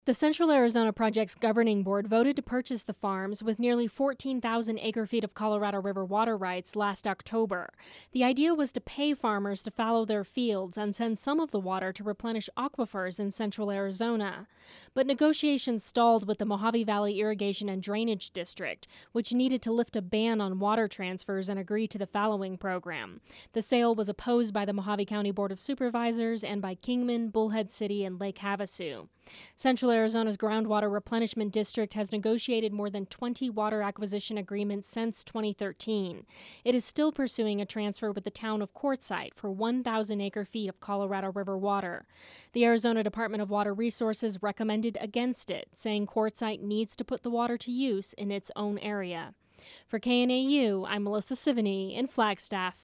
The Central Arizona Project's governing board voted to purchase the farms with nearly 14,000 acre-feet of Colorado River water rights last October. The idea was to pay farmers to fallow their fields and send some of the water to replenish aquifers in Central Arizona. But negotiations stalled with the Mojave Valley Irrigation and Drainage District, which needed to lift a ban on water transfers and agree to the fallowing program. The sale was opposed by the Mojave County Board of Supervisors and by Kingman, Bullhead City, and Lake Havasu. Central Arizona's Groundwater Replenishment District has negotiated more than 20 water acquisition agreements since 2013. It is still pursuing a transfer with the town of Quartzsite for 1,000 acre-feet of Colorado River water. The Arizona Department of Water Resources recommended against it, saying Quartzsite needs to put the water to use in its own area. For KNAU, I'm Melissa Sivany in Flagstaff.